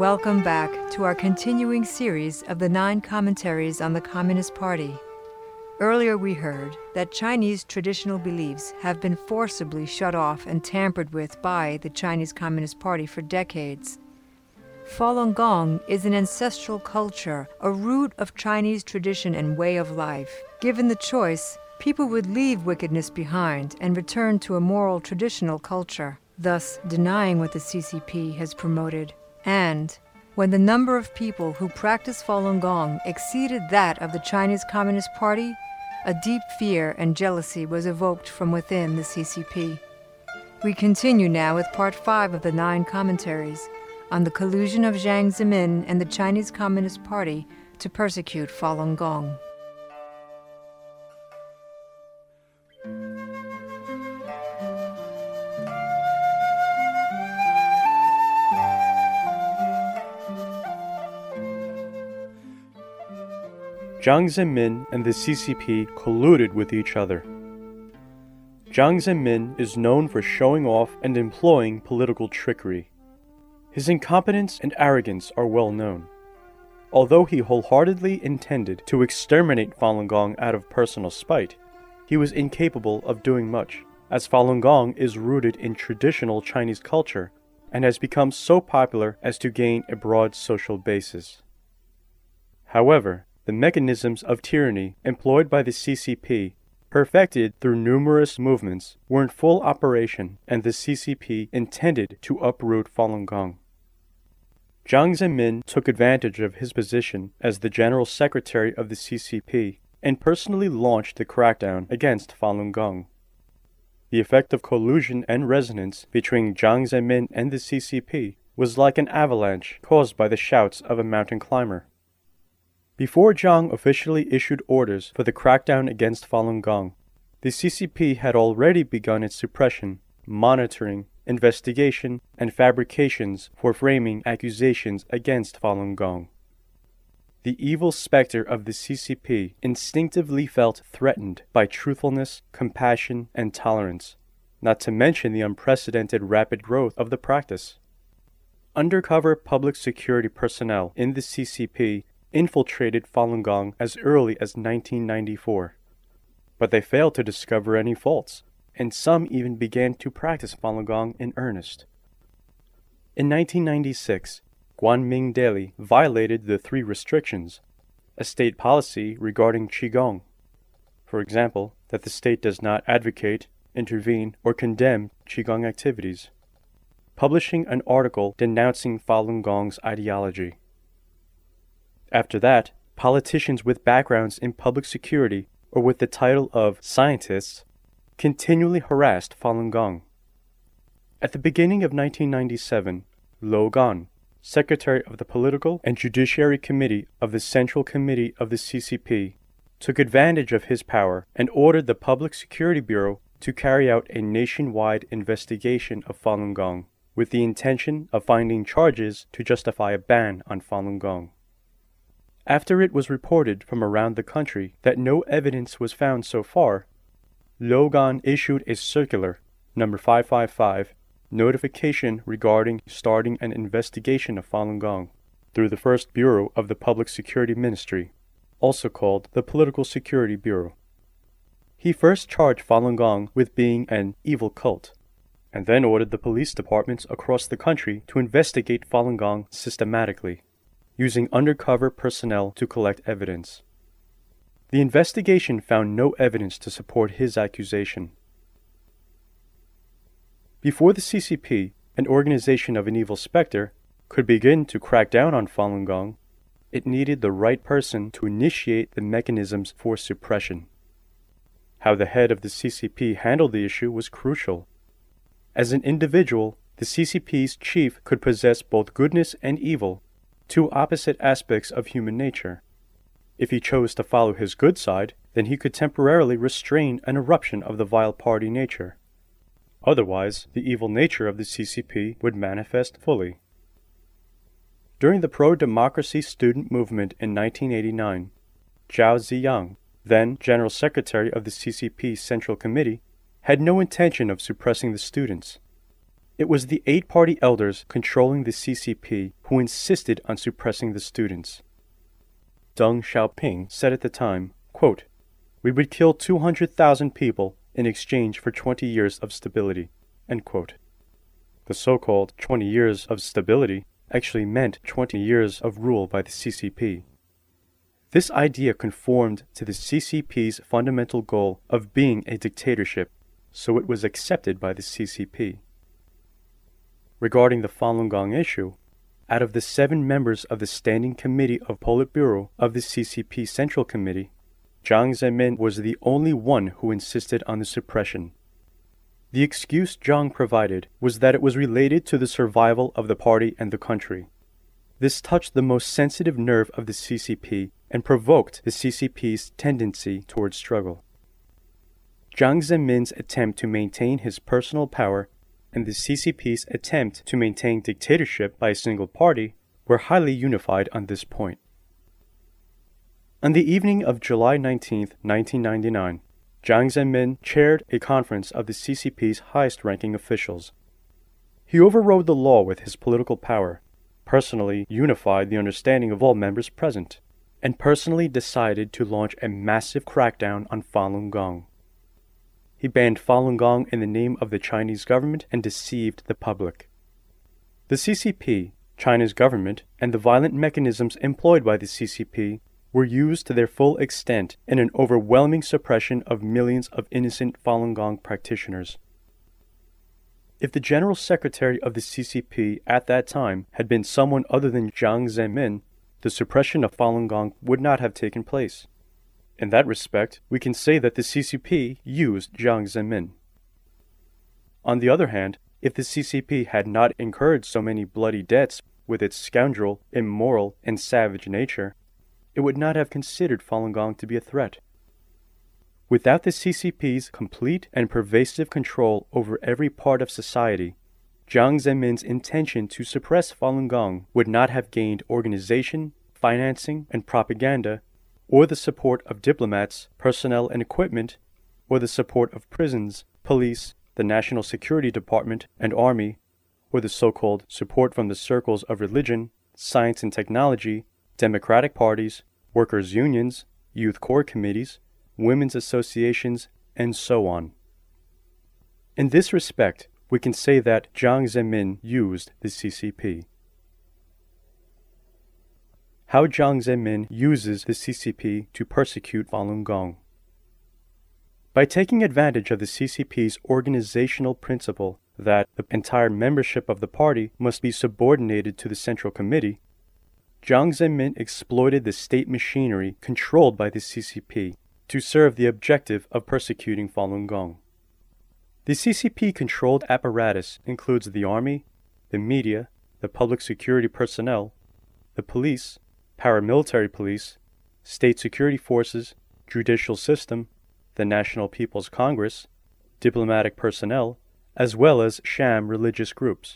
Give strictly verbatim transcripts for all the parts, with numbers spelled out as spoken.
Welcome back to our continuing series of the nine commentaries on the Communist Party. Earlier we heard that Chinese traditional beliefs have been forcibly shut off and tampered with by the Chinese Communist Party for decades. Falun Gong is an ancestral culture, a root of Chinese tradition and way of life. Given the choice, people would leave wickedness behind and return to a moral traditional culture, thus denying what the C C P has promoted. And when the number of people who practice Falun Gong exceeded that of the Chinese Communist Party, a deep fear and jealousy was evoked from within the C C P. We continue now with part five of the nine commentaries on the collusion of Jiang Zemin and the Chinese Communist Party to persecute Falun Gong. Jiang Zemin and the C C P colluded with each other. Jiang Zemin is known for showing off and employing political trickery. His incompetence and arrogance are well known. Although he wholeheartedly intended to exterminate Falun Gong out of personal spite, he was incapable of doing much, as Falun Gong is rooted in traditional Chinese culture and has become so popular as to gain a broad social basis. However, the mechanisms of tyranny employed by the C C P, perfected through numerous movements, were in full operation, and the C C P intended to uproot Falun Gong. Jiang Zemin took advantage of his position as the General Secretary of the C C P and personally launched the crackdown against Falun Gong. The effect of collusion and resonance between Jiang Zemin and the C C P was like an avalanche caused by the shouts of a mountain climber. Before Jiang officially issued orders for the crackdown against Falun Gong, the C C P had already begun its suppression, monitoring, investigation, and fabrications for framing accusations against Falun Gong. The evil specter of the C C P instinctively felt threatened by truthfulness, compassion, and tolerance, not to mention the unprecedented rapid growth of the practice. Undercover public security personnel in the C C P infiltrated Falun Gong as early as nineteen ninety-four. But they failed to discover any faults, and some even began to practice Falun Gong in earnest. In nineteen ninety-six, Guanming Daily violated the three restrictions, a state policy regarding Qigong. For example, that the state does not advocate, intervene, or condemn Qigong activities, publishing an article denouncing Falun Gong's ideology. After that, politicians with backgrounds in public security or with the title of scientists continually harassed Falun Gong. At the beginning of nineteen ninety-seven, Luo Gan, Secretary of the Political and Judiciary Committee of the Central Committee of the C C P, took advantage of his power and ordered the Public Security Bureau to carry out a nationwide investigation of Falun Gong with the intention of finding charges to justify a ban on Falun Gong. After it was reported from around the country that no evidence was found so far, Luo Gan issued a circular, number five five five, notification regarding starting an investigation of Falun Gong through the first Bureau of the Public Security Ministry, also called the Political Security Bureau. He first charged Falun Gong with being an evil cult, and then ordered the police departments across the country to investigate Falun Gong systematically, using undercover personnel to collect evidence. The investigation found no evidence to support his accusation. Before the C C P, an organization of an evil specter, could begin to crack down on Falun Gong, it needed the right person to initiate the mechanisms for suppression. How the head of the C C P handled the issue was crucial. As an individual, the C C P's chief could possess both goodness and evil, two opposite aspects of human nature. If he chose to follow his good side, then he could temporarily restrain an eruption of the vile party nature. Otherwise, the evil nature of the C C P would manifest fully. During the pro-democracy student movement in nineteen eighty-nine, Zhao Ziyang, then General Secretary of the C C P Central Committee, had no intention of suppressing the students. It was the eight party elders controlling the C C P who insisted on suppressing the students. Deng Xiaoping said at the time, quote, "We would kill two hundred thousand people in exchange for twenty years of stability." End quote. The so-called twenty years of stability actually meant twenty years of rule by the C C P. This idea conformed to the C C P's fundamental goal of being a dictatorship, so it was accepted by the C C P. Regarding the Falun Gong issue, out of the seven members of the Standing Committee of Politburo of the C C P Central Committee, Jiang Zemin was the only one who insisted on the suppression. The excuse Jiang provided was that it was related to the survival of the party and the country. This touched the most sensitive nerve of the C C P and provoked the C C P's tendency towards struggle. Jiang Zemin's attempt to maintain his personal power and the C C P's attempt to maintain dictatorship by a single party were highly unified on this point. On the evening of July nineteenth, nineteen ninety-nine, Jiang Zemin chaired a conference of the C C P's highest-ranking officials. He overrode the law with his political power, personally unified the understanding of all members present, and personally decided to launch a massive crackdown on Falun Gong. He banned Falun Gong in the name of the Chinese government and deceived the public. The C C P, China's government, and the violent mechanisms employed by the C C P were used to their full extent in an overwhelming suppression of millions of innocent Falun Gong practitioners. If the General Secretary of the C C P at that time had been someone other than Jiang Zemin, the suppression of Falun Gong would not have taken place. In that respect, we can say that the C C P used Jiang Zemin. On the other hand, if the C C P had not incurred so many bloody debts with its scoundrel, immoral, and savage nature, it would not have considered Falun Gong to be a threat. Without the C C P's complete and pervasive control over every part of society, Jiang Zemin's intention to suppress Falun Gong would not have gained organization, financing, and propaganda, or the support of diplomats, personnel, and equipment, or the support of prisons, police, the National Security Department, and Army, or the so-called support from the circles of religion, science and technology, democratic parties, workers' unions, youth corps committees, women's associations, and so on. In this respect, we can say that Jiang Zemin used the C C P. How Jiang Zemin uses the C C P to persecute Falun Gong. By taking advantage of the C C P's organizational principle that the entire membership of the party must be subordinated to the Central Committee, Jiang Zemin exploited the state machinery controlled by the C C P to serve the objective of persecuting Falun Gong. The C C P-controlled apparatus includes the army, the media, the public security personnel, the police, paramilitary police, state security forces, judicial system, the National People's Congress, diplomatic personnel, as well as sham religious groups.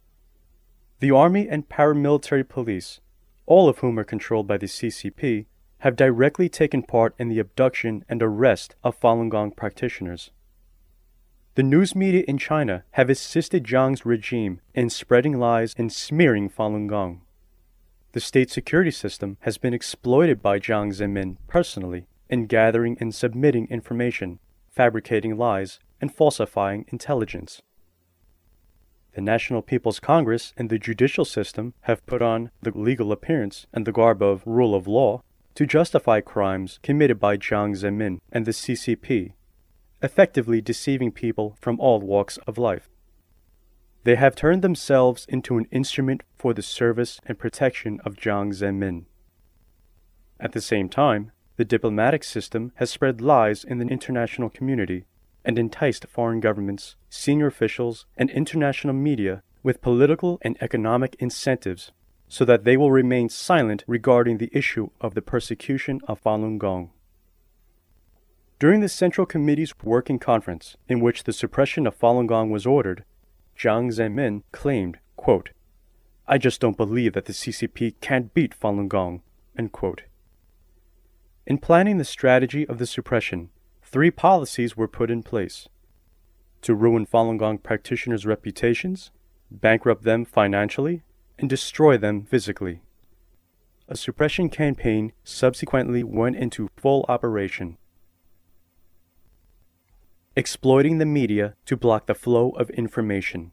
The army and paramilitary police, all of whom are controlled by the C C P, have directly taken part in the abduction and arrest of Falun Gong practitioners. The news media in China have assisted Jiang's regime in spreading lies and smearing Falun Gong. The state security system has been exploited by Jiang Zemin personally in gathering and submitting information, fabricating lies, and falsifying intelligence. The National People's Congress and the judicial system have put on the legal appearance and the garb of rule of law to justify crimes committed by Jiang Zemin and the C C P, effectively deceiving people from all walks of life. They have turned themselves into an instrument for the service and protection of Jiang Zemin. At the same time, the diplomatic system has spread lies in the international community and enticed foreign governments, senior officials, and international media with political and economic incentives so that they will remain silent regarding the issue of the persecution of Falun Gong. During the Central Committee's working conference, in which the suppression of Falun Gong was ordered, Jiang Zemin claimed, quote, "I just don't believe that the C C P can't beat Falun Gong," end quote. In planning the strategy of the suppression, three policies were put in place. to ruin Falun Gong practitioners' reputations, bankrupt them financially, and destroy them physically. A suppression campaign subsequently went into full operation, exploiting the media to block the flow of information.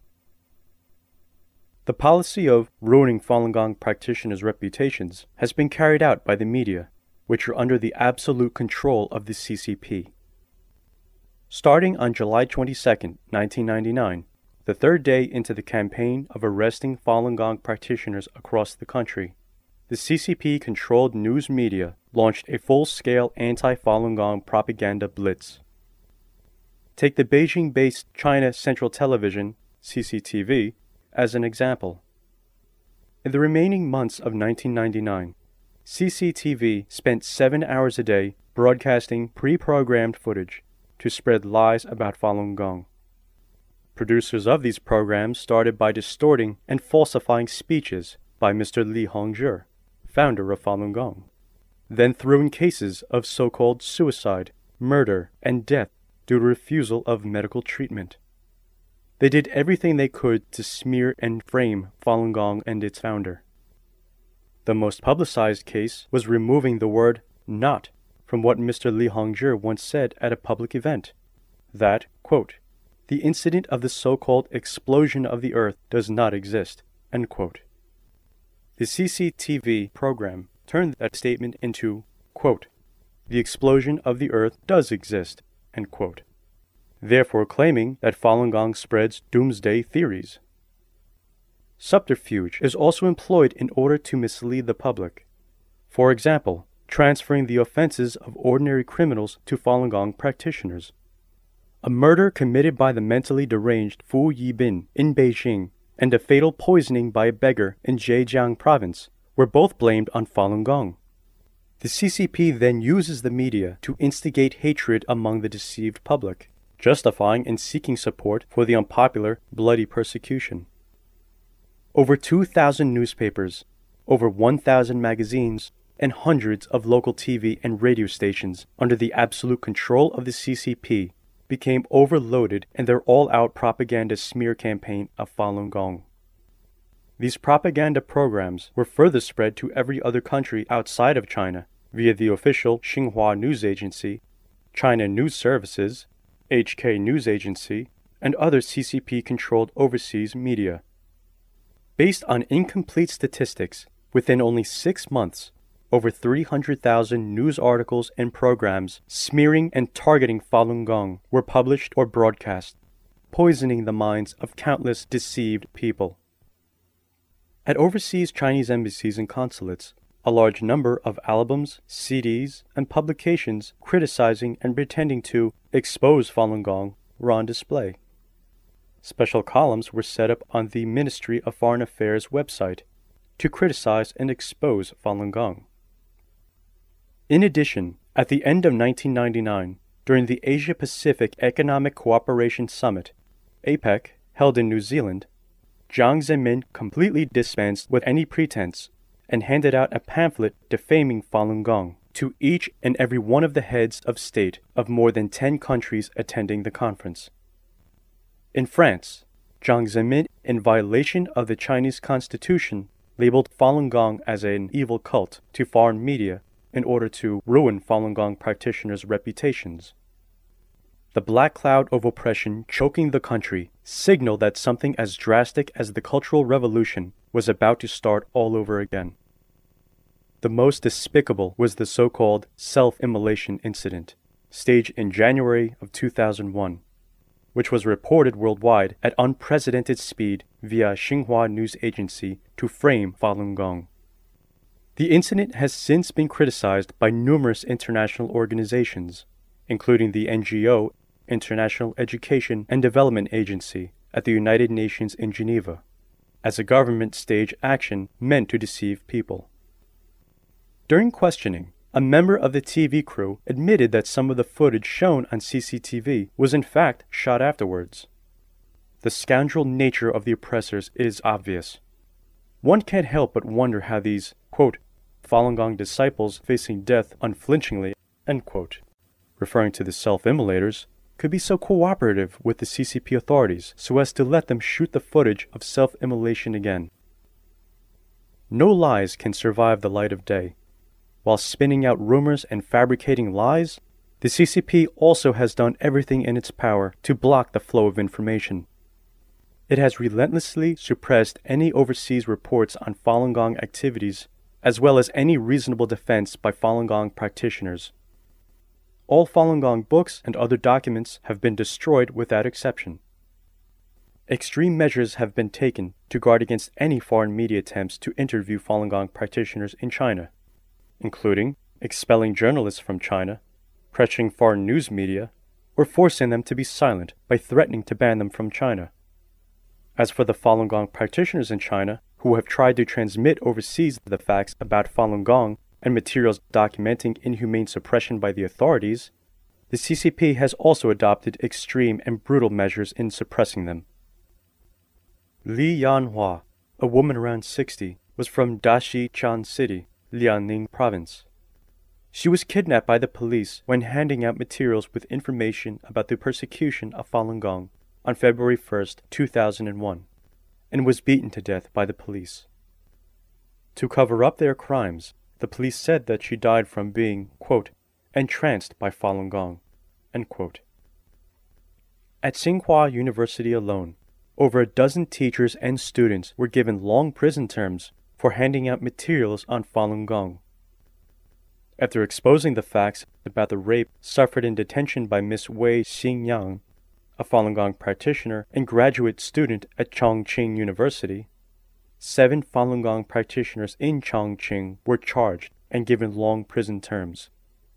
The policy of ruining Falun Gong practitioners' reputations has been carried out by the media, which are under the absolute control of the C C P. Starting on July twenty-second, nineteen ninety-nine, the third day into the campaign of arresting Falun Gong practitioners across the country, the C C P-controlled news media launched a full-scale anti-Falun Gong propaganda blitz. Take the Beijing-based China Central Television, C C T V, as an example. In the remaining months of nineteen ninety-nine, C C T V spent seven hours a day broadcasting pre-programmed footage to spread lies about Falun Gong. Producers of these programs started by distorting and falsifying speeches by Mister Li Hongzhi, founder of Falun Gong, then threw in cases of so-called suicide, murder, and death due to refusal of medical treatment. They did everything they could to smear and frame Falun Gong and its founder. The most publicized case was removing the word "not" from what Mister Li Hongzhi once said at a public event, that, quote, "the incident of the so-called explosion of the earth does not exist," end quote. The C C T V program turned that statement into, quote, "the explosion of the earth does exist," end quote, therefore claiming that Falun Gong spreads doomsday theories. Subterfuge is also employed in order to mislead the public. For example, transferring the offenses of ordinary criminals to Falun Gong practitioners. A murder committed by the mentally deranged Fu Yibin in Beijing and a fatal poisoning by a beggar in Zhejiang province were both blamed on Falun Gong. The C C P then uses the media to instigate hatred among the deceived public, justifying and seeking support for the unpopular bloody persecution. Over two thousand newspapers, over one thousand magazines, and hundreds of local T V and radio stations under the absolute control of the C C P became overloaded in their all-out propaganda smear campaign of Falun Gong. These propaganda programs were further spread to every other country outside of China via the official Xinhua News Agency, China News Services, H K News Agency, and other C C P-controlled overseas media. Based on incomplete statistics, within only six months, over three hundred thousand news articles and programs smearing and targeting Falun Gong were published or broadcast, poisoning the minds of countless deceived people. At overseas Chinese embassies and consulates, a large number of albums, C Ds, and publications criticizing and pretending to expose Falun Gong were on display. Special columns were set up on the Ministry of Foreign Affairs website to criticize and expose Falun Gong. In addition, at the end of nineteen ninety-nine, during the Asia-Pacific Economic Cooperation Summit, APEC, held in New Zealand, Jiang Zemin completely dispensed with any pretense and handed out a pamphlet defaming Falun Gong to each and every one of the heads of state of more than ten countries attending the conference. In France, Jiang Zemin, in violation of the Chinese constitution, labeled Falun Gong as an evil cult to foreign media in order to ruin Falun Gong practitioners' reputations. The black cloud of oppression choking the country signaled that something as drastic as the Cultural Revolution was about to start all over again. The most despicable was the so-called self-immolation incident, staged in January of two thousand one, which was reported worldwide at unprecedented speed via Xinhua News Agency to frame Falun Gong. The incident has since been criticized by numerous international organizations, including the N G O International Education and Development Agency at the United Nations in Geneva, as a government-stage action meant to deceive people. During questioning, a member of the T V crew admitted that some of the footage shown on C C T V was in fact shot afterwards. The scoundrel nature of the oppressors is obvious. One can't help but wonder how these, quote, Falun Gong disciples facing death unflinchingly, end quote, referring to the self-immolators, could be so cooperative with the C C P authorities so as to let them shoot the footage of self-immolation again. No lies can survive the light of day. While spinning out rumors and fabricating lies, the C C P also has done everything in its power to block the flow of information. It has relentlessly suppressed any overseas reports on Falun Gong activities, as well as any reasonable defense by Falun Gong practitioners. All Falun Gong books and other documents have been destroyed without exception. Extreme measures have been taken to guard against any foreign media attempts to interview Falun Gong practitioners in China, including expelling journalists from China, pressuring foreign news media, or forcing them to be silent by threatening to ban them from China. As for the Falun Gong practitioners in China who have tried to transmit overseas the facts about Falun Gong and materials documenting inhumane suppression by the authorities, the C C P has also adopted extreme and brutal measures in suppressing them. Li Yanhua, a woman around sixty, was from Daxichan City, Liaoning Province. She was kidnapped by the police when handing out materials with information about the persecution of Falun Gong on February first, two thousand one, and was beaten to death by the police. To cover up their crimes, the police said that she died from being, quote, entranced by Falun Gong, end quote. At Tsinghua University alone, over a dozen teachers and students were given long prison terms for handing out materials on Falun Gong. After exposing the facts about the rape suffered in detention by Miss Wei Xingyang, a Falun Gong practitioner and graduate student at Chongqing University, seven Falun Gong practitioners in Chongqing were charged and given long prison terms.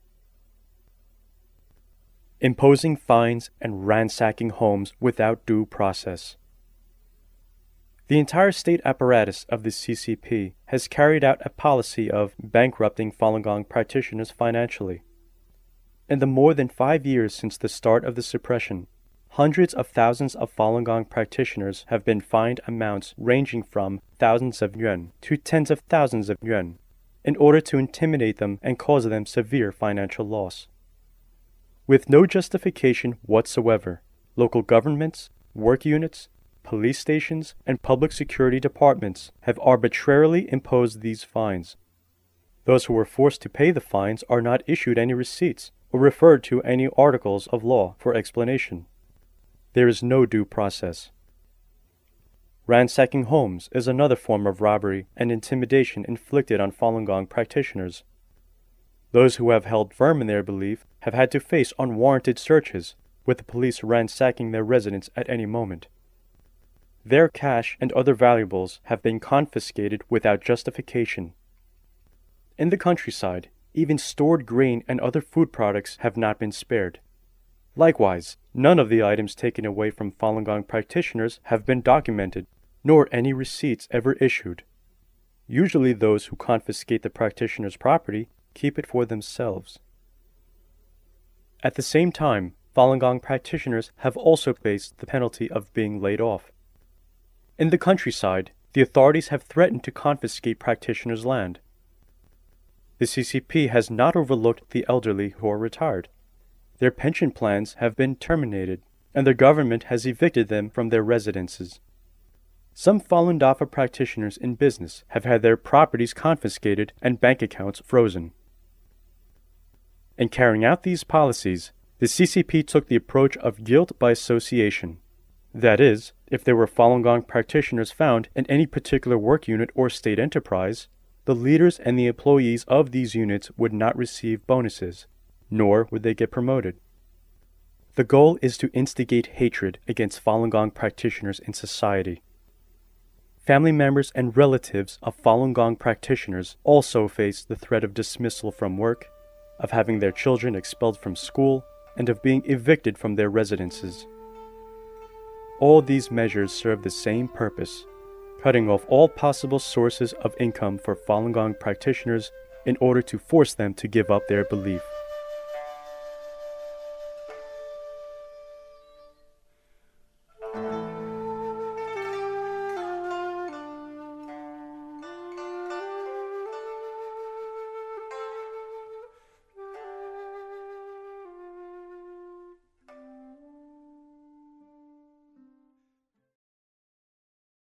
Imposing fines and ransacking homes without due process. The entire state apparatus of the C C P has carried out a policy of bankrupting Falun Gong practitioners financially. In the more than five years since the start of the suppression, hundreds of thousands of Falun Gong practitioners have been fined amounts ranging from thousands of yuan to tens of thousands of yuan in order to intimidate them and cause them severe financial loss. With no justification whatsoever, local governments, work units, police stations, and public security departments have arbitrarily imposed these fines. Those who were forced to pay the fines are not issued any receipts or referred to any articles of law for explanation. There is no due process. Ransacking homes is another form of robbery and intimidation inflicted on Falun Gong practitioners. Those who have held firm in their belief have had to face unwarranted searches, with the police ransacking their residence at any moment. Their cash and other valuables have been confiscated without justification. In the countryside, even stored grain and other food products have not been spared. Likewise, none of the items taken away from Falun Gong practitioners have been documented, nor any receipts ever issued. Usually those who confiscate the practitioner's property keep it for themselves. At the same time, Falun Gong practitioners have also faced the penalty of being laid off. In the countryside, the authorities have threatened to confiscate practitioners' land. The C C P has not overlooked the elderly who are retired. Their pension plans have been terminated, and the government has evicted them from their residences. Some Falun Dafa practitioners in business have had their properties confiscated and bank accounts frozen. In carrying out these policies, the C C P took the approach of guilt by association. That is, if there were Falun Gong practitioners found in any particular work unit or state enterprise, the leaders and the employees of these units would not receive bonuses, nor would they get promoted. The goal is to instigate hatred against Falun Gong practitioners in society. Family members and relatives of Falun Gong practitioners also face the threat of dismissal from work, of having their children expelled from school, and of being evicted from their residences. All these measures serve the same purpose, cutting off all possible sources of income for Falun Gong practitioners in order to force them to give up their belief.